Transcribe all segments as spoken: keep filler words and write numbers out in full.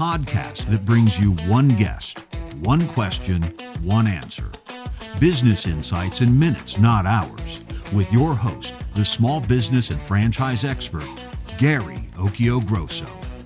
podcast that brings you one guest, one question, one answer. Business insights in minutes, not hours, with your host, the small business and franchise expert, Gary Occhiogrosso.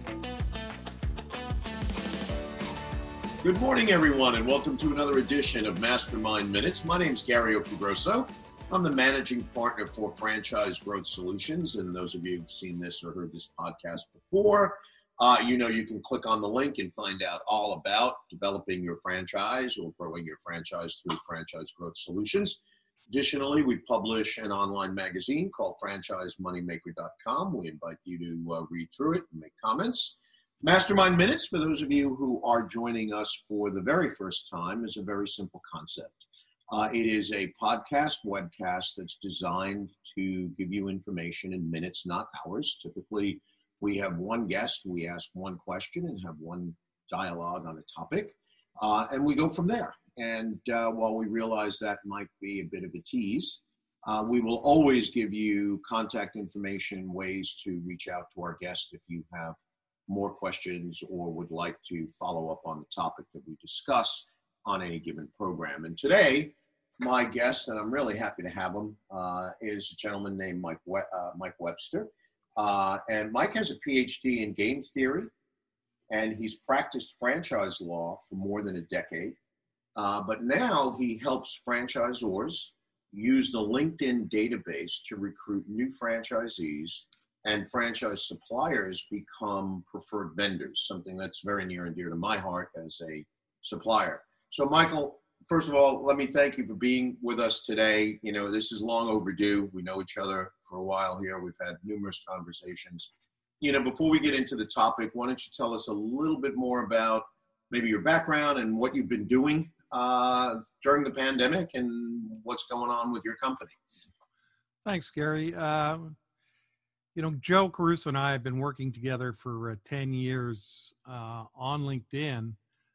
Good morning, everyone, and welcome to another edition of Mastermind Minutes. My name is Gary Occhiogrosso. I'm the managing partner for Franchise Growth Solutions, and those of you who've seen this or heard this podcast before, uh, you know you can click on the link and find out all about developing your franchise or growing your franchise through Franchise Growth Solutions. Additionally, we publish an online magazine called franchise moneymaker dot com. We invite you to uh, read through it and make comments. Mastermind Minutes, for those of you who are joining us for the very first time, is a very simple concept. Uh, it is a podcast, webcast that's designed to give you information in minutes, not hours. Typically, we have one guest, we ask one question and have one dialogue on a topic, uh, and we go from there. And uh, while we realize that might be a bit of a tease, uh, we will always give you contact information, ways to reach out to our guest if you have more questions or would like to follow up on the topic that we discuss on any given program. And today, my guest, and I'm really happy to have him, uh, is a gentleman named Mike we- uh, Mike Webster. Uh, and Mike has a P H D in game theory, and he's practiced franchise law for more than a decade. Uh, but now he helps franchisors use the LinkedIn database to recruit new franchisees, and franchise suppliers become preferred vendors, something that's very near and dear to my heart as a supplier. So, Michael, first of all, let me thank you for being with us today. You know, this is long overdue. We know each other for a while here. We've had numerous conversations. You know, before we get into the topic, why don't you tell us a little bit more about maybe your background and what you've been doing uh, during the pandemic and what's going on with your company? Thanks, Gary. Uh, you know, Joe Caruso and I have been working together for uh, ten years uh, on LinkedIn.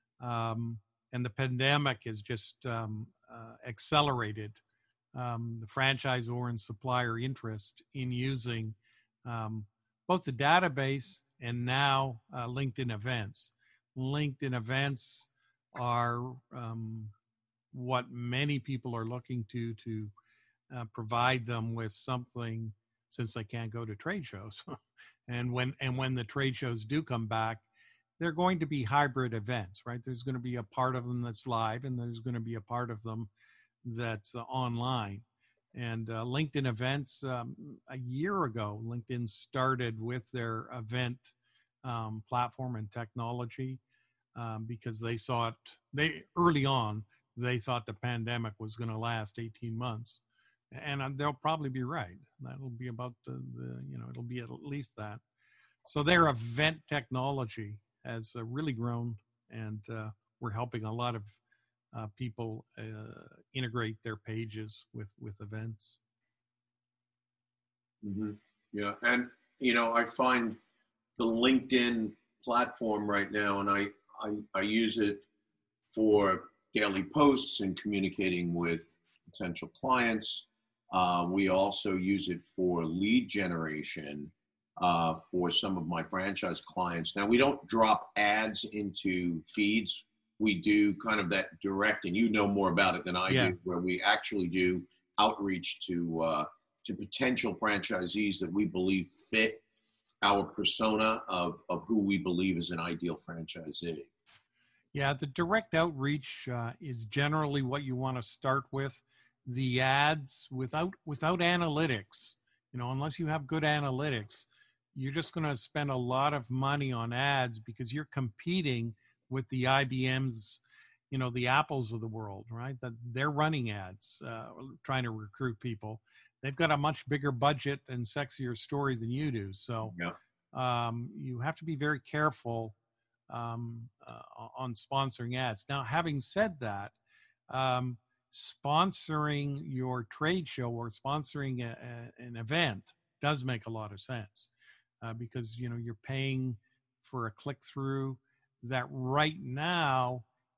Um, And the pandemic has just um, uh, accelerated um, the franchisor and supplier interest in using um, both the database and now uh, LinkedIn events. LinkedIn events are um, what many people are looking to to uh, provide them with something, since they can't go to trade shows. and when and when the trade shows do come back, they're going to be hybrid events, right? There's going to be a part of them that's live, and there's going to be a part of them that's uh, online. And uh, LinkedIn events, um, a year ago, LinkedIn started with their event um, platform and technology um, because they saw it, they early on, they thought the pandemic was going to last eighteen months. And uh, they'll probably be right. That'll be about the, the, you know, it'll be at least that. So their event technology has uh, really grown, and uh, we're helping a lot of uh, people uh, integrate their pages with, with events. Mm-hmm. Yeah, and you know, I find the LinkedIn platform right now, and I, I, I use it for daily posts and communicating with potential clients. Uh, we also use it for lead generation uh, for some of my franchise clients. Now, we don't drop ads into feeds. We do kind of that direct, and you know more about it than I yeah. do, where we actually do outreach to uh, to potential franchisees that we believe fit our persona of, of who we believe is an ideal franchisee. Yeah, the direct outreach uh, is generally what you want to start with. The ads, without without analytics, you know, unless you have good analytics, you're just going to spend a lot of money on ads because you're competing with the I B Ms, you know, the Apples of the world, right? That they're running ads, uh, trying to recruit people. They've got a much bigger budget and sexier story than you do. So yeah. um, you have to be very careful um, uh, on sponsoring ads. Now, having said that, um, sponsoring your trade show or sponsoring a, a, an event does make a lot of sense uh, because, you know, you're paying for a click through that right now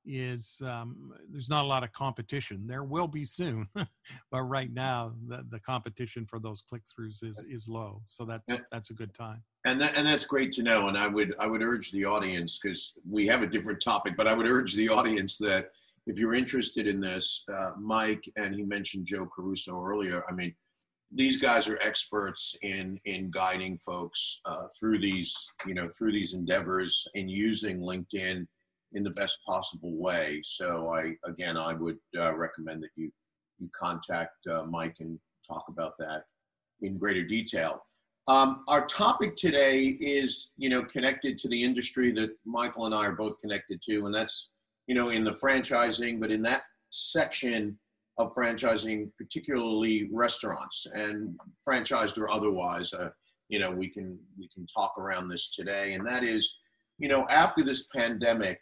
is um, there's not a lot of competition. There will be soon, but right now the, the competition for those click-throughs is is low. So that's that's a good time. And that and that's great to know. And I would I would urge the audience, because we have a different topic, but I would urge the audience that if you're interested in this, uh, Mike, and he mentioned Joe Caruso earlier. I mean, these guys are experts in in guiding folks uh, through these you know through these endeavors and using LinkedIn in the best possible way. So I, again, I would uh, recommend that you, you contact uh, Mike and talk about that in greater detail. Um, our topic today is, you know, connected to the industry that Michael and I are both connected to, and that's, you know, in the franchising, but in that section of franchising, particularly restaurants and franchised or otherwise, uh, you know, we can, we can talk around this today. And that is, you know, after this pandemic,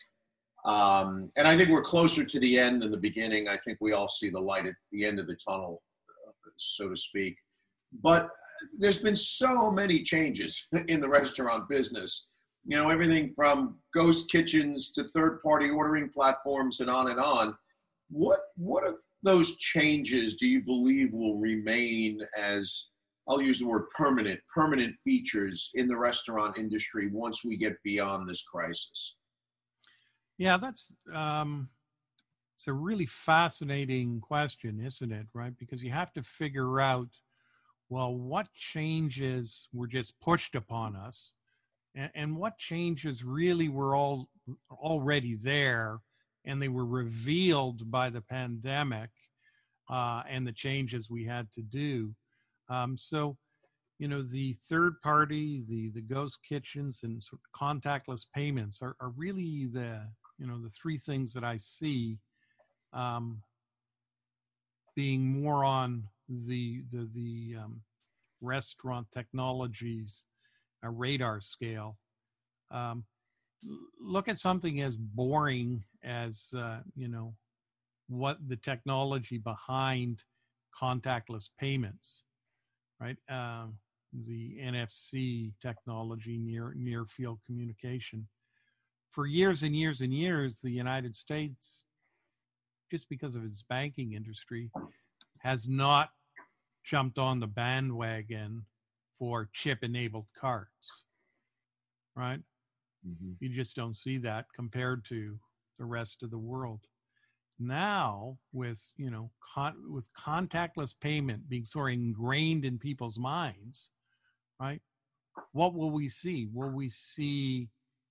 Um, and I think we're closer to the end than the beginning. I think we all see the light at the end of the tunnel, so to speak. But there's been so many changes in the restaurant business. You know, everything from ghost kitchens to third-party ordering platforms and on and on. What what of those changes do you believe will remain as, I'll use the word permanent, permanent features in the restaurant industry once we get beyond this crisis? Yeah, that's um, it's a really fascinating question, isn't it? Right, because you have to figure out, well, what changes were just pushed upon us, and, and what changes really were all already there, and they were revealed by the pandemic uh, and the changes we had to do. Um, so, you know, the third party, the the ghost kitchens, and sort of contactless payments are, are really the you know, the three things that I see um, being more on the the, the um, restaurant technologies uh, radar scale. Um, look at something as boring as, uh, you know, what the technology behind contactless payments, right? Um, the N F C technology, near near field communication. For years and years and years, the United States, just because of its banking industry, has not jumped on the bandwagon for chip-enabled cards, right? Mm-hmm. You just don't see that compared to the rest of the world. Now, with, you know, con- with contactless payment being sort of ingrained in people's minds, right? What will we see? Will we see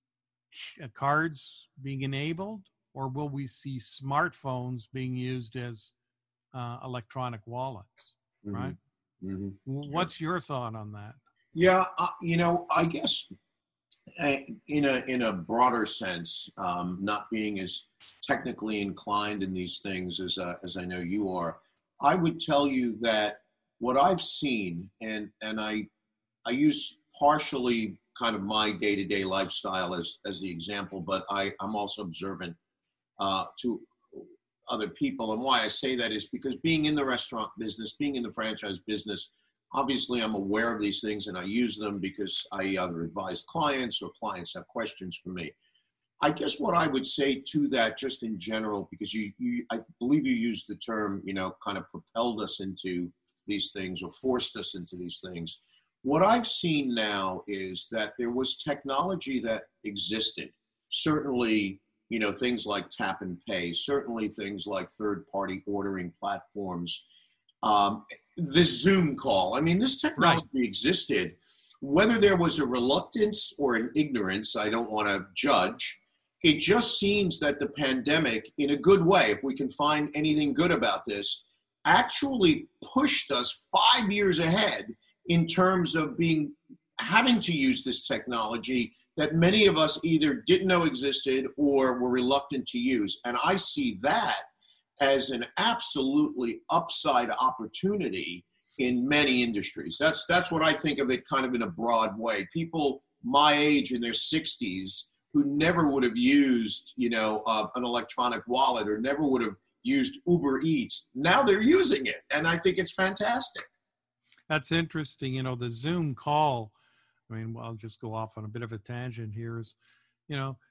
cards being enabled, or will we see smartphones being used as uh, electronic wallets, mm-hmm. right? Mm-hmm. What's your thought on that? Yeah, uh, you know, I guess uh, in a in a broader sense, um, not being as technically inclined in these things as uh, as I know you are, I would tell you that what I've seen, and and I I use partially kind of my day-to-day lifestyle as, as the example, but I, I'm also observant uh, to other people. And why I say that is because being in the restaurant business, being in the franchise business, obviously I'm aware of these things and I use them because I either advise clients or clients have questions for me. I guess what I would say to that, just in general, because you, you I believe you used the term, you know, kind of propelled us into these things or forced us into these things. What I've seen now is that there was technology that existed. Certainly, you know, things like tap and pay, certainly things like third-party ordering platforms, um, this Zoom call. I mean, this technology right. existed. Whether there was a reluctance or an ignorance, I don't want to judge. It just seems that the pandemic, in a good way, if we can find anything good about this, actually pushed us five years ahead in terms of being having to use this technology that many of us either didn't know existed or were reluctant to use. And I see that as an absolutely upside opportunity in many industries. That's that's what I think of it kind of in a broad way. People my age in their sixties who never would have used, you know, uh, an electronic wallet or never would have used Uber Eats, now they're using it. And I think it's fantastic. That's interesting. You know, the Zoom call, I mean, well, I'll just go off on a bit of a tangent here is, you know,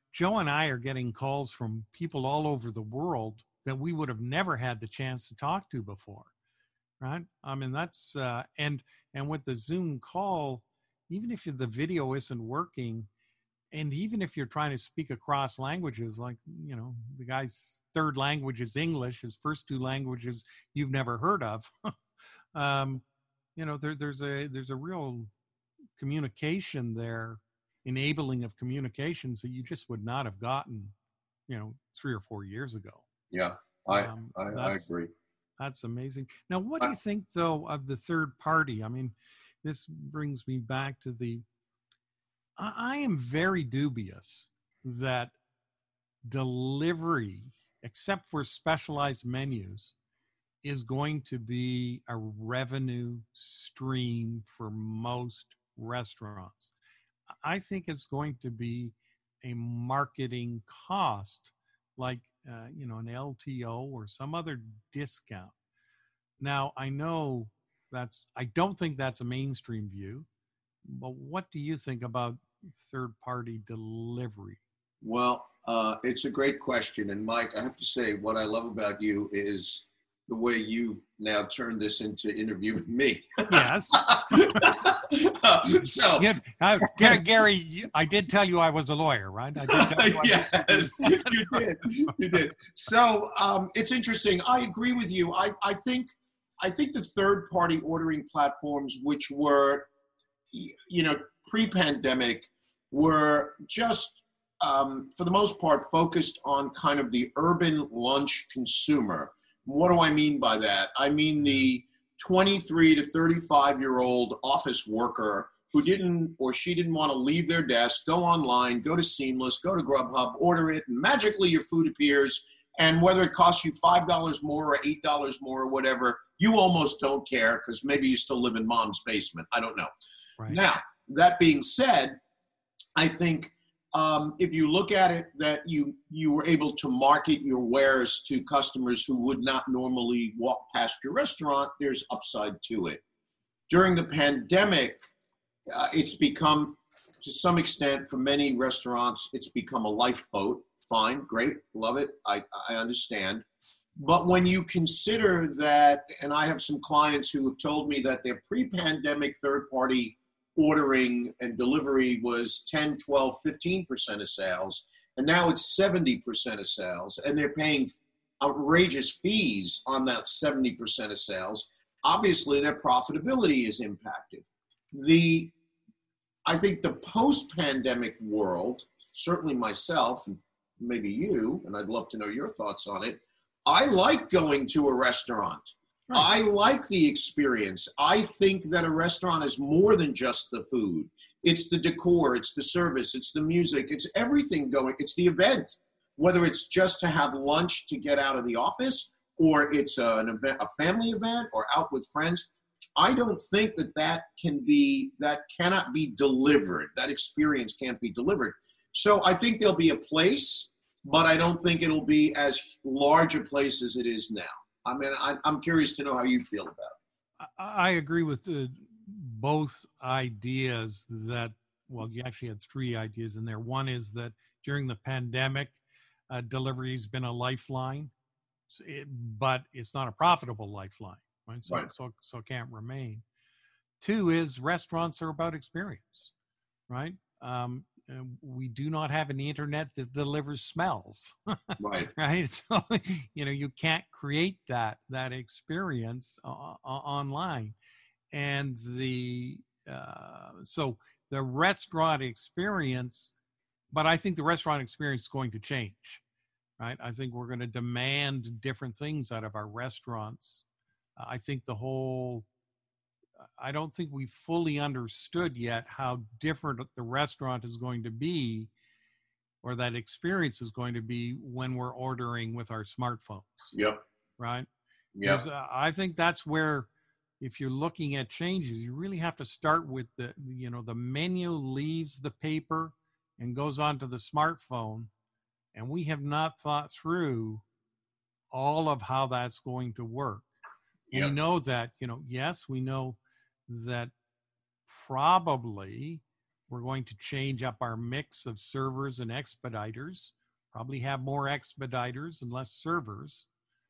Joe and I are getting calls from people all over the world that we would have never had the chance to talk to before, right? I mean, that's, uh, and, and with the Zoom call, even if the video isn't working, and even if you're trying to speak across languages, like, you know, the guy's third language is English, his first two languages you've never heard of, um, you know, there, there's a, there's a real communication there, enabling of communications that you just would not have gotten, you know, three or four years ago. Yeah, I, um, I, I agree. That's amazing. Now, what do you think, though, of the third party? I mean, this brings me back to the, I, I am very dubious that delivery, except for specialized menus, is going to be a revenue stream for most restaurants. I think it's going to be a marketing cost, like, uh, you know, an L T O or some other discount. Now, I know that's, I don't think that's a mainstream view, but what do you think about third-party delivery? Well, uh, it's a great question. And Mike, I have to say, what I love about you is the way you now turned this into interviewing me. Yes. so, yeah, uh, Gary, you, I did tell you I was a lawyer, right? I did tell you I yes, you did. You did. So um, it's interesting. I agree with you. I, I think I think the third-party ordering platforms, which were, you know, pre-pandemic, were just um, for the most part focused on kind of the urban lunch consumer. What do I mean by that? I mean the twenty-three to thirty-five year old office worker who didn't or she didn't want to leave their desk, go online, go to Seamless, go to Grubhub, order it, and magically your food appears. And whether it costs you five dollars more or eight dollars more or whatever, you almost don't care because maybe you still live in mom's basement. I don't know. Right. Now, that being said, I think Um, if you look at it, that you you were able to market your wares to customers who would not normally walk past your restaurant, there's upside to it. During the pandemic, uh, it's become, to some extent, for many restaurants, it's become a lifeboat. Fine, great, love it, I, I understand. But when you consider that, and I have some clients who have told me that their pre-pandemic third-party ordering and delivery was ten, twelve, fifteen percent of sales. And now it's seventy percent of sales. And they're paying outrageous fees on that seventy percent of sales. Obviously, their profitability is impacted. The, I think the post-pandemic world, certainly myself, and maybe you, and I'd love to know your thoughts on it, I like going to a restaurant. I like the experience. I think that a restaurant is more than just the food. It's the decor, it's the service, it's the music, it's everything going. It's the event, whether it's just to have lunch to get out of the office, or it's an event, a family event, or out with friends. I don't think that that can be, that cannot be delivered. That experience can't be delivered. So I think there'll be a place, but I don't think it'll be as large a place as it is now. I mean, I, I'm curious to know how you feel about it. I agree with uh, both ideas that, well, you actually had three ideas in there. One is that during the pandemic, uh, delivery has been a lifeline, it, but it's not a profitable lifeline, right? So, right. so, so it can't remain. Two is restaurants are about experience, right? Um, we do not have an internet that delivers smells, right? Right. So, you know, you can't create that, that experience uh, online. And the, uh, so the restaurant experience, but I think the restaurant experience is going to change, right? I think we're going to demand different things out of our restaurants. Uh, I think the whole, I don't think we fully understood yet how different the restaurant is going to be, or that experience is going to be when we're ordering with our smartphones. Yep. Right? Yeah. Uh, I think that's where, if you're looking at changes, you really have to start with the, you know, the menu leaves the paper and goes onto the smartphone. And we have not thought through all of how that's going to work. Yep. We know that, you know, yes, we know that probably We're going to change up our mix of servers and expediters, probably have more expediters and less servers.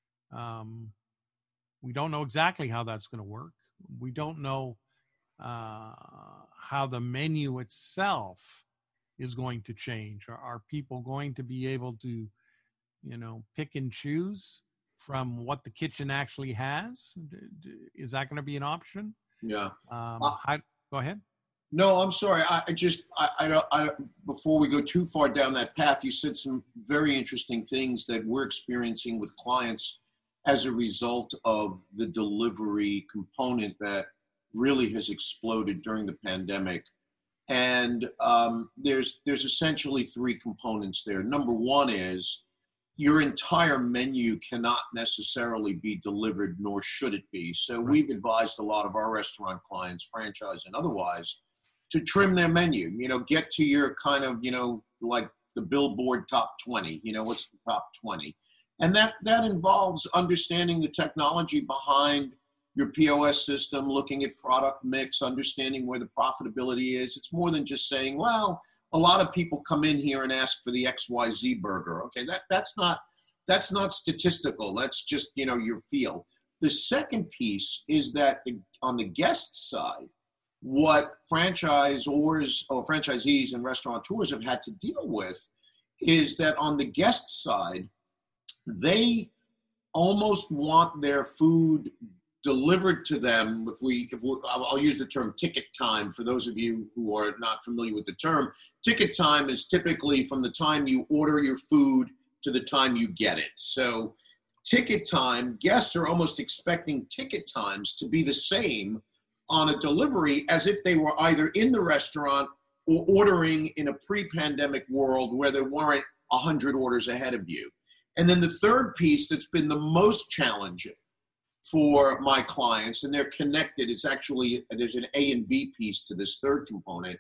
Um, we don't know exactly how that's going to work. We don't know uh, how the menu itself is going to change. Are, are people going to be able to, you know, pick and choose from what the kitchen actually has? Is that going to be an option? Yeah. Um, uh, how, go ahead. No, I'm sorry. I, I just, I, I don't, I, before we go too far down that path, you said some very interesting things that we're experiencing with clients as a result of the delivery component that really has exploded during the pandemic. And um, there's, there's essentially three components there. Number one is your entire menu cannot necessarily be delivered, nor should it be. So right. We've advised a lot of our restaurant clients, franchise and otherwise, to trim their menu, you know, get to your kind of, you know, like the Billboard top twenty, you know, what's the top twenty? And that, that involves understanding the technology behind your P O S system, looking at product mix, understanding where the profitability is. It's more than just saying, well, a lot of people come in here and ask for the X Y Z burger. Okay, that, that's not, that's not statistical. That's just, you know, your feel. The second piece is that on the guest side, what franchisors or franchisees and restaurateurs have had to deal with is that on the guest side, they almost want their food delivered to them. If we, if we, I'll use the term ticket time for those of you who are not familiar with the term. Ticket time is typically from the time you order your food to the time you get it. So ticket time, guests are almost expecting ticket times to be the same on a delivery as if they were either in the restaurant or ordering in a pre-pandemic world where there weren't one hundred orders ahead of you. And then the third piece that's been the most challenging for my clients, and they're connected, it's actually, there's an A and B piece to this third component,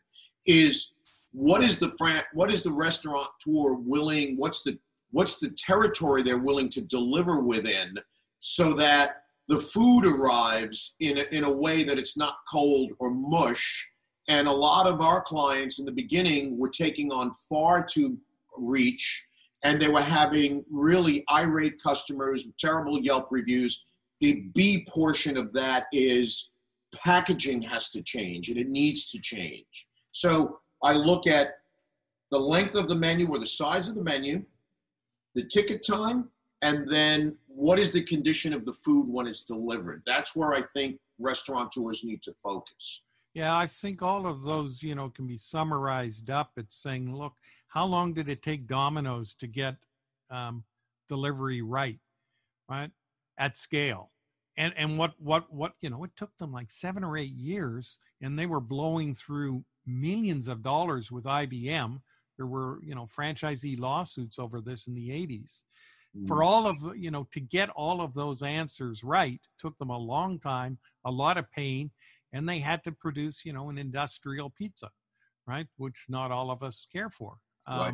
is what is the fran- what is the restaurateur willing, what's the what's the territory they're willing to deliver within so that the food arrives in a, in a way that it's not cold or mush. And a lot of our clients in the beginning were taking on far too reach, and they were having really irate customers, terrible Yelp reviews. The B portion of that is packaging has to change, and it needs to change. So I look at the length of the menu or the size of the menu, the ticket time, and then what is the condition of the food when it's delivered. That's where I think restaurateurs need to focus. Yeah, I think all of those, you know, can be summarized up. It's saying, look, how long did it take Domino's to get um, delivery right, right, at scale? And and what what what you know, it took them like seven or eight years, and they were blowing through millions of dollars with I B M. There were, you know, franchisee lawsuits over this in the eighties. Mm. For all of, you know, to get all of those answers right took them a long time, a lot of pain, and they had to produce, you know, an industrial pizza, right, which not all of us care for. Um, right.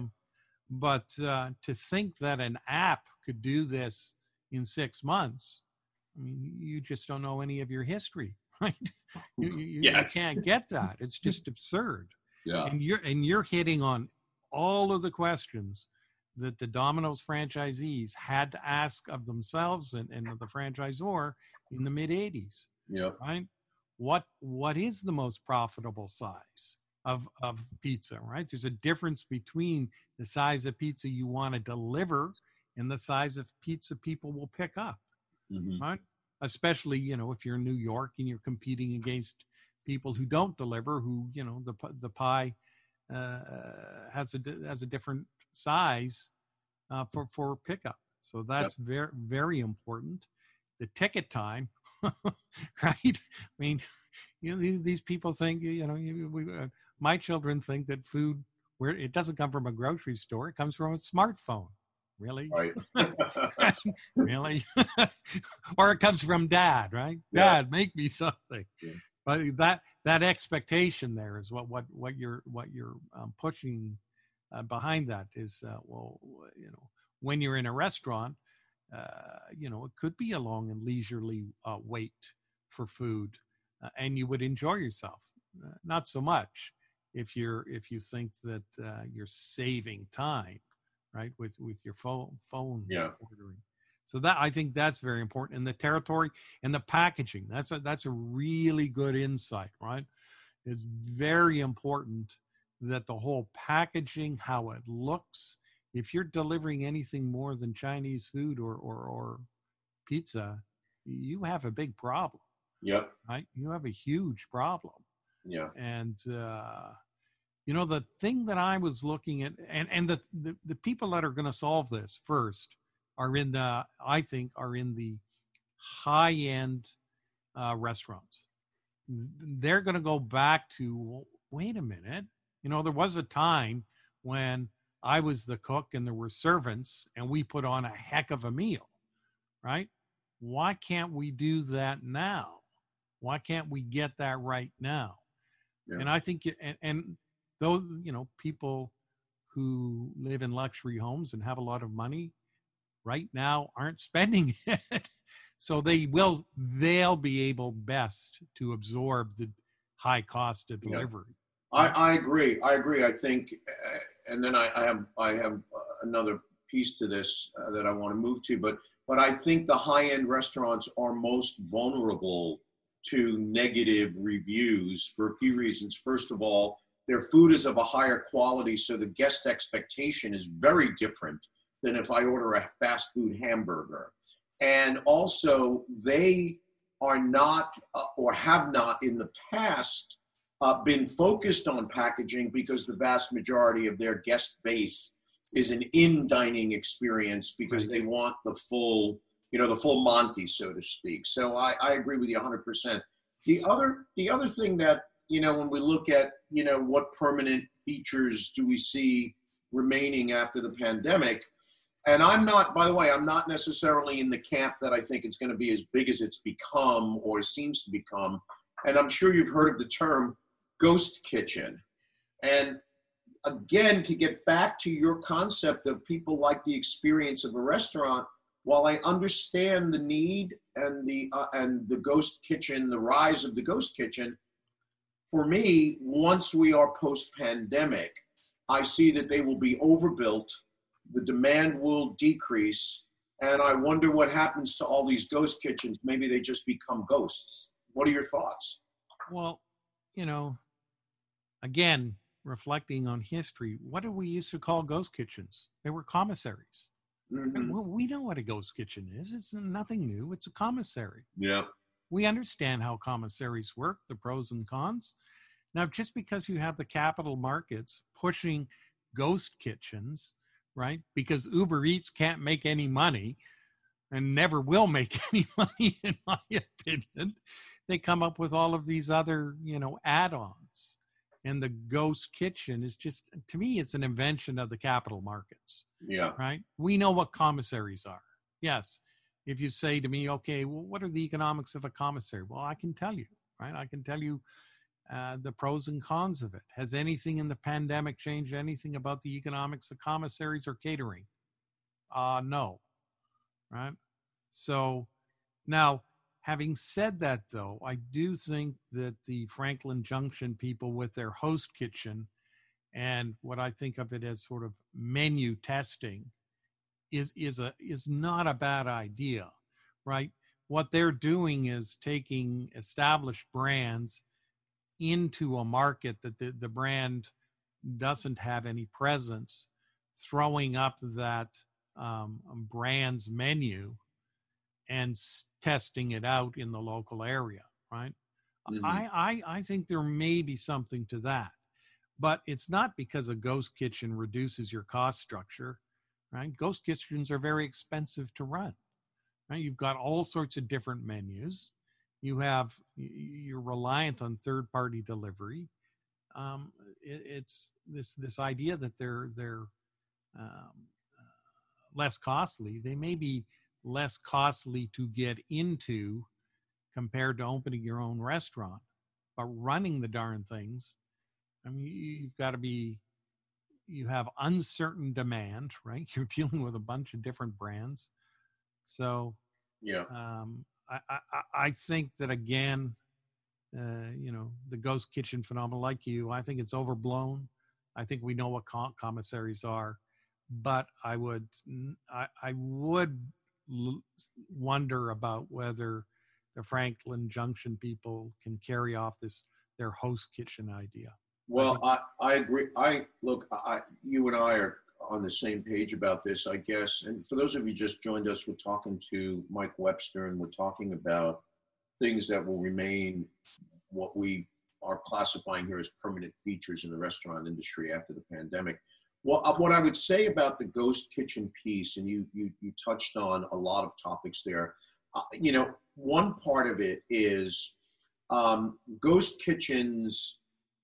But uh, to think that an app could do this in six months, I mean, you just don't know any of your history, right? You, you, yes. you can't get that. It's just absurd. Yeah. And you're and you're hitting on all of the questions that the Domino's franchisees had to ask of themselves and, and the franchisor in the mid eighties. Yeah. Right. What what is the most profitable size of of pizza? Right. There's a difference between the size of pizza you want to deliver and the size of pizza people will pick up. Mm-hmm. Right. Especially, you know, if you're in New York and you're competing against people who don't deliver, who, you know, the the pie uh, has a has a different size uh, for for pickup. So that's yep. very very important. The ticket time, right? I mean, you know, these, these people think, you know, we, uh, my children think that food, where it doesn't come from a grocery store, it comes from a smartphone. Really? Right. Really? Or it comes from dad, right? Yeah. Dad, make me something. Yeah. But that that expectation there is what what what you're what you're um, pushing uh, behind that is uh, well, you know, when you're in a restaurant, uh, you know, it could be a long and leisurely uh, wait for food, uh, and you would enjoy yourself. Uh, not so much if you're if you think that uh, you're saving time, right, with with your phone phone Yeah. ordering. So that, I think that's very important. And the territory and the packaging, that's a that's a really good insight, right? It's very important that the whole packaging, how it looks, if you're delivering anything more than Chinese food or or, or pizza, you have a big problem. Yep. Right? You have a huge problem. Yeah. And uh, you know, the thing that I was looking at, and and the the, the people that are going to solve this first are in the, I think, are in the high end uh, restaurants. They're going to go back to, well, wait a minute. You know, there was a time when I was the cook and there were servants and we put on a heck of a meal, right? Why can't we do that now? Why can't we get that right now? Yeah. And I think, and, and those, you know, people who live in luxury homes and have a lot of money right now aren't spending it. So they will, they'll be able best to absorb the high cost of delivery. Yeah. I, I agree. I agree. I think, uh, and then I, I have, I have another piece to this uh, that I want to move to, but, but I think the high-end restaurants are most vulnerable to negative reviews for a few reasons. First of all, their food is of a higher quality, so the guest expectation is very different than if I order a fast food hamburger. And also, they are not uh, or have not in the past uh, been focused on packaging because the vast majority of their guest base is an in-dining experience because they want the full, you know, the full Monty, so to speak. So I, I agree with you one hundred percent. The other, the other thing that, you know, when we look at, you know, what permanent features do we see remaining after the pandemic, and I'm not, by the way, I'm not necessarily in the camp that I think it's going to be as big as it's become or seems to become. And I'm sure you've heard of the term ghost kitchen. And again, to get back to your concept of people like the experience of a restaurant, while I understand the need and the uh, and the ghost kitchen, the rise of the ghost kitchen, for me, once we are post-pandemic, I see that they will be overbuilt. The demand will decrease, and I wonder what happens to all these ghost kitchens. Maybe they just become ghosts. What are your thoughts? Well, you know, again, reflecting on history, what did we used to call ghost kitchens? They were commissaries. Mm-hmm. Well, we know what a ghost kitchen is. It's nothing new. It's a commissary. Yeah. We understand how commissaries work, the pros and cons. Now, just because you have the capital markets pushing ghost kitchens, right? Because Uber Eats can't make any money and never will make any money, in my opinion. They come up with all of these other, you know, add-ons. And the ghost kitchen is just, to me, it's an invention of the capital markets. Yeah. Right? We know what commissaries are. Yes. If you say to me, okay, well, what are the economics of a commissary? Well, I can tell you, right? I can tell you uh, the pros and cons of it. Has anything in the pandemic changed anything about the economics of commissaries or catering? Uh, no. Right? So now, having said that, though, I do think that the Franklin Junction people with their host kitchen and what I think of it as sort of menu testing is is a is not a bad idea, right? What they're doing is taking established brands into a market that the, the brand doesn't have any presence, throwing up that um, brand's menu and s- testing it out in the local area, right? Mm-hmm. I, I I think there may be something to that. But it's not because a ghost kitchen reduces your cost structure, right? Ghost kitchens are very expensive to run, right? You've got all sorts of different menus. You have, you're reliant on third-party delivery. Um, it, it's this this idea that they're they're um, uh, less costly. They may be less costly to get into compared to opening your own restaurant, but running the darn things, I mean, you've got to be, you have uncertain demand, right? You're dealing with a bunch of different brands. So, yeah, um, I, I, I think that, again, uh, you know, the ghost kitchen phenomenon. Like you, I think it's overblown. I think we know what com- commissaries are, but I would, I, I would l- wonder about whether the Franklin Junction people can carry off this their host kitchen idea. Well, I, I, I agree. I look, I, you and I are on the same page about this, I guess. And for those of you just joined us, we're talking to Mike Webster, and we're talking about things that will remain what we are classifying here as permanent features in the restaurant industry after the pandemic. Well, uh, what I would say about the ghost kitchen piece, and you you, you touched on a lot of topics there. Uh, you know, one part of it is um, ghost kitchens,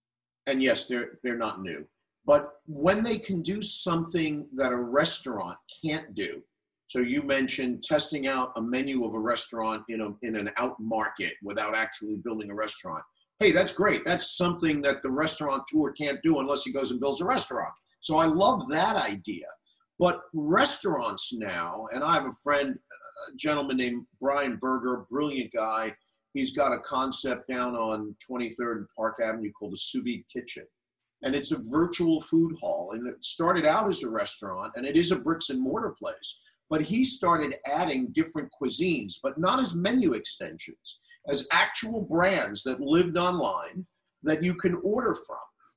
and yes, they're they're not new. But when they can do something that a restaurant can't do, so you mentioned testing out a menu of a restaurant in a in an out market without actually building a restaurant. Hey, that's great. That's something that the restaurateur can't do unless he goes and builds a restaurant. So I love that idea. But restaurants now, and I have a friend, a gentleman named Brian Berger, brilliant guy. He's got a concept down on twenty-third and Park Avenue called the Sous Vide Kitchen. And it's a virtual food hall. And it started out as a restaurant, and it is a bricks and mortar place. But he started adding different cuisines, but not as menu extensions, as actual brands that lived online that you can order from.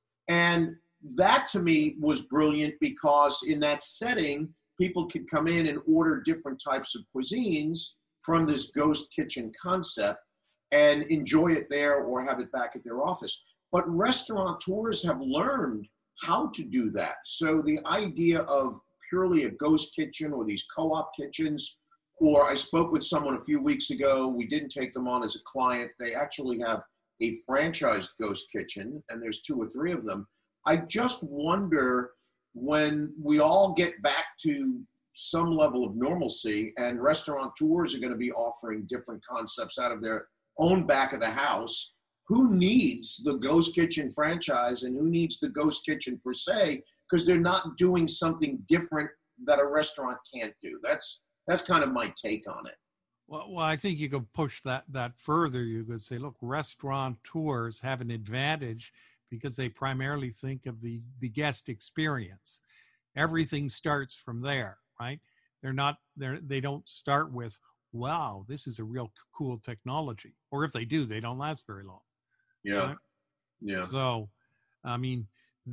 And that to me was brilliant, because in that setting, people could come in and order different types of cuisines from this ghost kitchen concept and enjoy it there or have it back at their office. But restaurateurs have learned how to do that. So the idea of purely a ghost kitchen or these co-op kitchens, or I spoke with someone a few weeks ago, we didn't take them on as a client. They actually have a franchised ghost kitchen, and there's two or three of them. I just wonder, when we all get back to some level of normalcy and restaurateurs are going to be offering different concepts out of their own back of the house, who needs the ghost kitchen franchise and who needs the ghost kitchen per se, because they're not doing something different that a restaurant can't do. That's that's kind of my take on it. Well, well, I think you could push that that further. You could say, look, restaurateurs have an advantage because they primarily think of the, the guest experience. Everything starts from there, right? They're not, they're, they don't start with, wow, this is a real cool technology. Or if they do, they don't last very long. Yeah. Right? Yeah. So, I mean,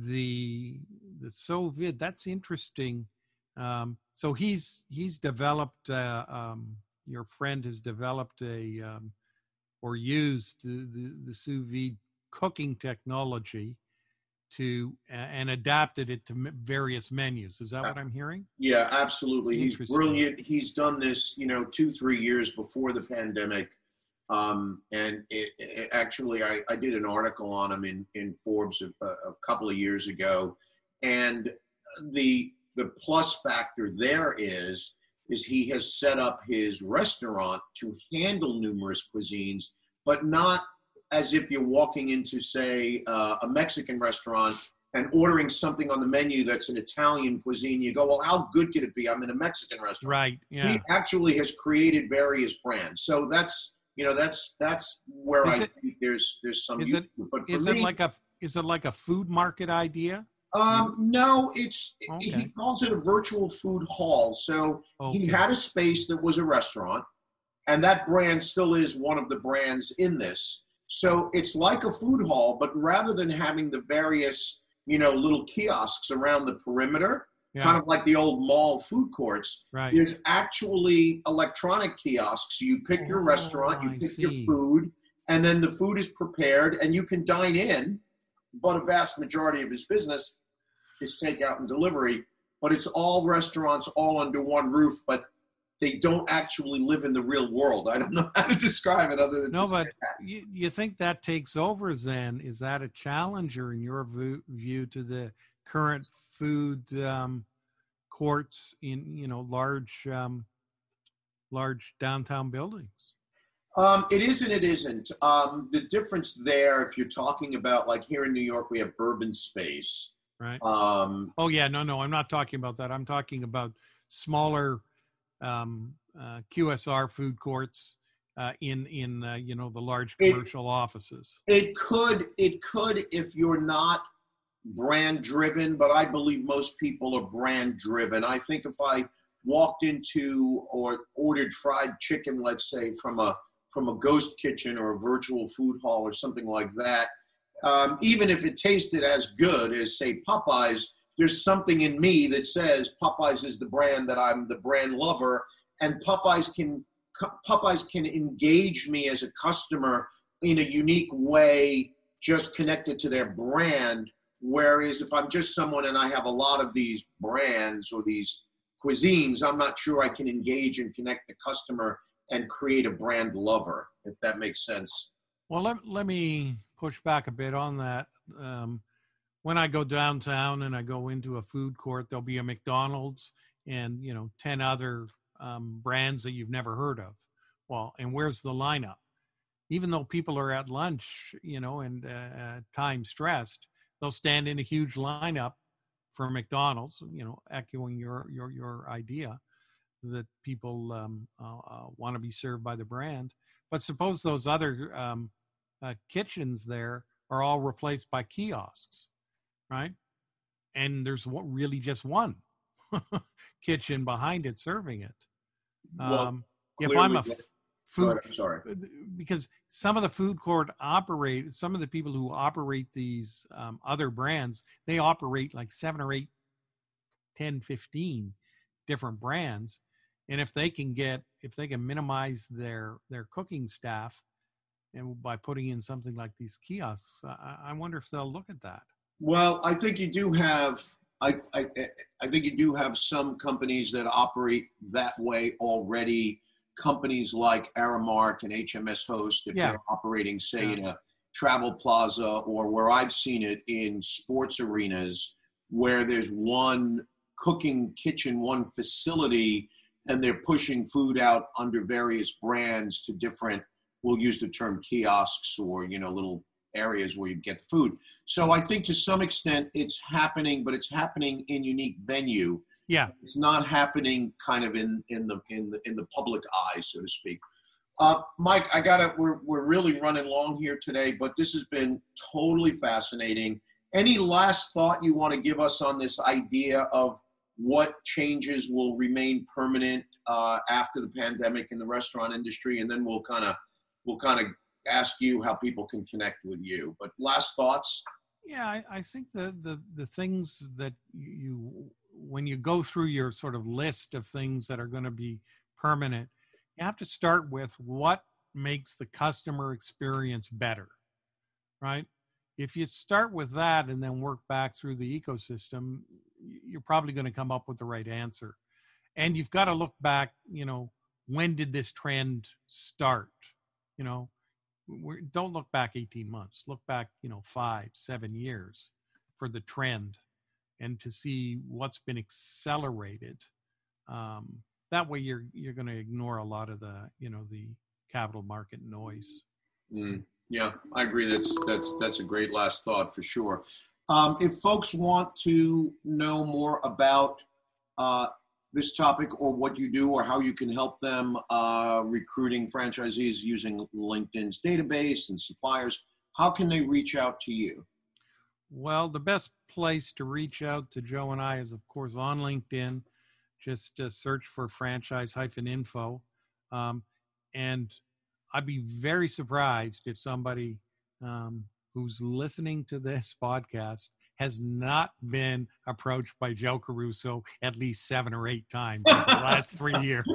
the the Sous Vide, that's interesting. Um, so he's he's developed. Uh, um, your friend has developed a um, or used the, the the sous vide cooking technology to uh, and adapted it to various menus. Is that what I'm hearing? Yeah, absolutely. He's brilliant. He's done this, you know, two three years before the pandemic. Um, and it, it actually, I, I did an article on him in, in Forbes a, a couple of years ago. And the, the plus factor there is, is he has set up his restaurant to handle numerous cuisines, but not as if you're walking into, say, uh, a Mexican restaurant and ordering something on the menu that's an Italian cuisine. You go, well, how good could it be? I'm in a Mexican restaurant. Right, yeah. He actually has created various brands. So that's, You know, that's that's where is I it, think there's there's some. Is it but is me, it like a is it like a food market idea? Um, no, it's okay. He calls it a virtual food hall. So okay. he had a space that was a restaurant, and that brand still is one of the brands in this. So it's like a food hall, but rather than having the various, you know, little kiosks around the perimeter, yeah. kind of like the old mall food courts, right. there's actually electronic kiosks. So you pick your oh, restaurant, you I pick see. your food, and then the food is prepared and you can dine in, but a vast majority of his business is takeout and delivery. But it's all restaurants all under one roof, but they don't actually live in the real world. I don't know how to describe it other than no, to but say that. You, you think that takes over then? Is that a challenger in your view, view to the current food um, courts in, you know, large, um, large downtown buildings? Um, it is and it isn't. Um, the difference there, if you're talking about, like here in New York, we have Urban Space. Right. Um, oh, yeah. No, no, I'm not talking about that. I'm talking about smaller um, uh, Q S R food courts uh, in in uh, you know the large It- commercial offices. It could, it could if you're not brand driven, but I believe most people are brand driven. I think if I walked into or ordered fried chicken, let's say from a from a ghost kitchen or a virtual food hall or something like that, um, even if it tasted as good as say Popeyes, there's something in me that says Popeyes is the brand that I'm the brand lover, and Popeyes can Popeyes can engage me as a customer in a unique way, just connected to their brand. Whereas if I'm just someone and I have a lot of these brands or these cuisines, I'm not sure I can engage and connect the customer and create a brand lover, if that makes sense. Well, let, let me push back a bit on that. Um, when I go downtown and I go into a food court, there'll be a McDonald's and, you know, ten other um, brands that you've never heard of. Well, and where's the lineup? Even though people are at lunch, you know, and uh, time stressed, they'll stand in a huge lineup for McDonald's, you know, echoing your, your, your idea that people um, uh, uh, want to be served by the brand. But suppose those other um, uh, kitchens there are all replaced by kiosks, right? And there's one, really just one kitchen behind it serving it. Um, Well, if I'm a clearly- f- food, I'm sorry. because some of the food court operate, some of the people who operate these um, other brands, they operate like seven or eight, ten, fifteen different brands. And if they can get, if they can minimize their, their cooking staff and by putting in something like these kiosks, I, I wonder if they'll look at that. Well, I think you do have, I, I, I think you do have some companies that operate that way already. Companies like Aramark and H M S Host, if Yeah. they're operating, say, Yeah. in a travel plaza, or where I've seen it in sports arenas, where there's one cooking kitchen, one facility, and they're pushing food out under various brands to different, we'll use the term kiosks, or, you know, little areas where you get the food. So I think to some extent it's happening, but it's happening in unique venue. Yeah. It's not happening kind of in, in the in the in the public eye, so to speak. Uh, Mike, I gotta we're we're really running long here today, but this has been totally fascinating. Any last thought you want to give us on this idea of what changes will remain permanent uh, after the pandemic in the restaurant industry, and then we'll kind of we'll kind of ask you how people can connect with you. But last thoughts? Yeah, I, I think the, the the things that you, when you go through your sort of list of things that are going to be permanent, you have to start with what makes the customer experience better, right? If you start with that and then work back through the ecosystem, you're probably going to come up with the right answer. And you've got to look back, you know, when did this trend start? You know, we're, don't look back eighteen months, look back, you know, five, seven years for the trend and to see what's been accelerated. Um, that way you're, you're going to ignore a lot of the, you know, the capital market noise. Mm, yeah, I agree. That's, that's, that's a great last thought for sure. Um, if folks want to know more about uh, this topic or what you do or how you can help them uh, recruiting franchisees using LinkedIn's database and suppliers, how can they reach out to you? Well, the best place to reach out to Joe and I is, of course, on LinkedIn. Just uh, search for franchise-info. Um, and I'd be very surprised if somebody um, who's listening to this podcast has not been approached by Joe Caruso at least seven or eight times in the last three years.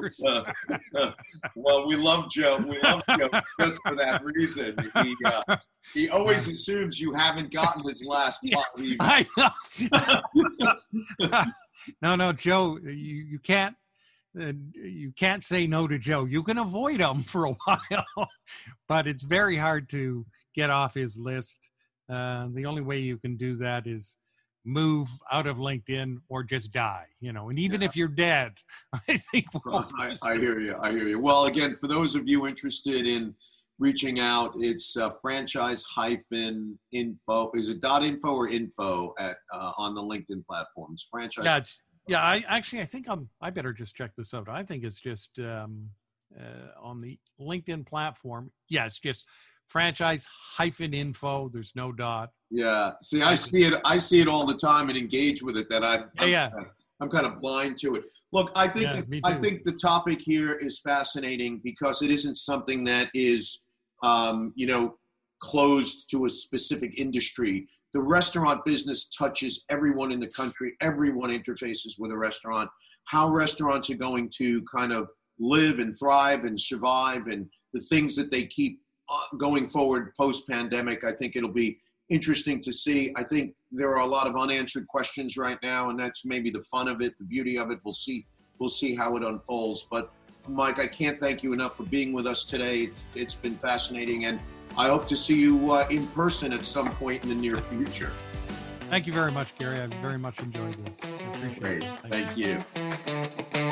Well, we love Joe. We love Joe just for that reason. He, uh, he always assumes you haven't gotten his last five emails. I know. no, no, Joe, you, you can't. Uh, you can't say no to Joe. You can avoid him for a while, but it's very hard to get off his list. Uh, the only way you can do that is move out of LinkedIn or just die, you know, and even yeah. if you're dead, I think we'll I, I hear you. I hear you. Well, again, for those of you interested in reaching out, it's uh, franchise hyphen info. Is it dot info or info at uh, on the LinkedIn platforms? Franchise. Yeah, it's, yeah. I actually, I think I'm. I better just check this out. I think it's just um, uh, on the LinkedIn platform. Yeah, it's just franchise hyphen info. There's no dot. Yeah. See, I see it. I see it all the time and engage with it. That I, I'm, yeah, yeah. I'm kind of blind to it. Look, I think yeah, I think the topic here is fascinating because it isn't something that is, um, you know, closed to a specific industry. The restaurant business touches everyone in the country. Everyone interfaces with a restaurant. How restaurants are going to kind of live and thrive and survive, and the things that they keep going forward post-pandemic, I think it'll be interesting to see. I think there are a lot of unanswered questions right now, and that's maybe the fun of it, the beauty of it. We'll see. We'll see how it unfolds. But Mike, I can't thank you enough for being with us today. It's, it's been fascinating, and I hope to see you uh, in person at some point in the near future. Thank you very much, Gary. I very much enjoyed this. I appreciate Great. it. Thank, thank you. you.